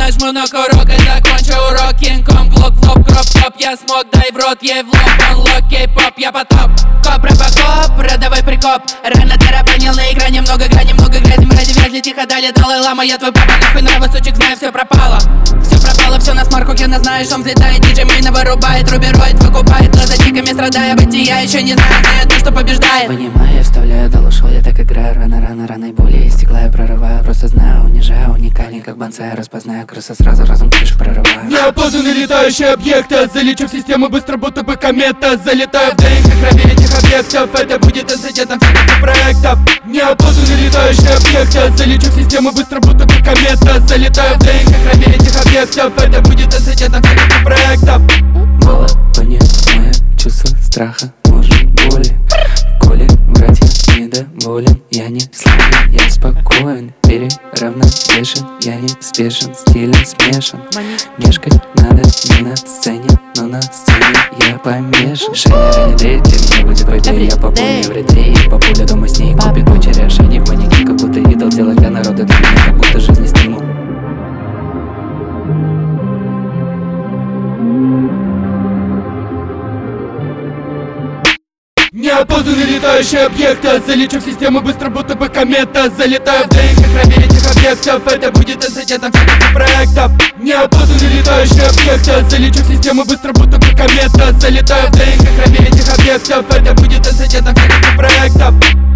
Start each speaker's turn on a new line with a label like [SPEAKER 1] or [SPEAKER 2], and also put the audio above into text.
[SPEAKER 1] нажму на курок и закончу урок. Кинг-Конг, блок, флоп, кроп-топ. Я смог, дай в рот, ей в лоб. Анлок, кей-поп, я потоп. Коп, робокоп, родовой прикоп. Рано тарабанил на экране, много грани, много грязи. Мрази, вязли, тихо, дали, Далай-лама. Я твой папа, нахуй нравы, сучек, знаю, все пропало. Все пропало, все на смарку, херно знаешь, он взлетает. Диджей Мейна вырубает, рубероид выкупает. Лазатиками страдая, бытия еще не знаю, знаю то, что побеждает.
[SPEAKER 2] Понимаю, я вставляю, дал ушел, я так играю. Рано, раной боли и стекла я прорываю. Просто знаю, унижаю, уникальный как бонсай. Распознаю крыса, сразу разум крышу прорываю.
[SPEAKER 3] Неопознанный летающий объект, залечу в систему быстро, будто бы комета. Залетаю в ДНК крови этих объектов. Это будет инцидентом всех этих проектов. Неопознанный летающий объект, залечу в систему быстро, будто бы комета. Залетаю в ДНК крови этих объектов. Это будет инцидентом всех этих проектов.
[SPEAKER 2] Мало понимая чувство страха, может боли. Коли братья недоволен, я не слабый, я спокоен. Переравновешен, я не спешен, стиль смешан. Мешкать надо не на сцене, но на сцене я помешан. Шейна дрейд, для меня будет потеря. Я пополню вредрей, папуля дома с ней купит кучеря. Шейник манекен, как будто идол, делать для народа, для меня как будто жизнь стимул.
[SPEAKER 3] Неопознанный летающий объект, залечу в систему быстро, будто бы комета. Залетаю в ДНК крови этих объектов. Это будет инцидентом всех этих проектов. Неопознанный летающий объект, залечу в систему быстро, будто бы комета. Залетаю в ДНК крови этих объектов. Это будет инцидентом всех этих проектов.